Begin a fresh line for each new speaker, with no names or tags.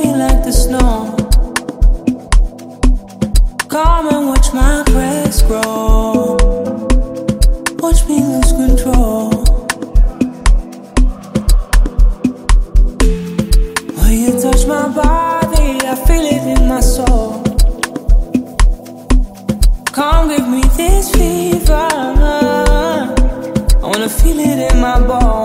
me like the snow. Come and watch my grass grow. Watch me lose control. When you touch my body, I feel it in my soul. Come give me this fever. I wanna feel it in my bones.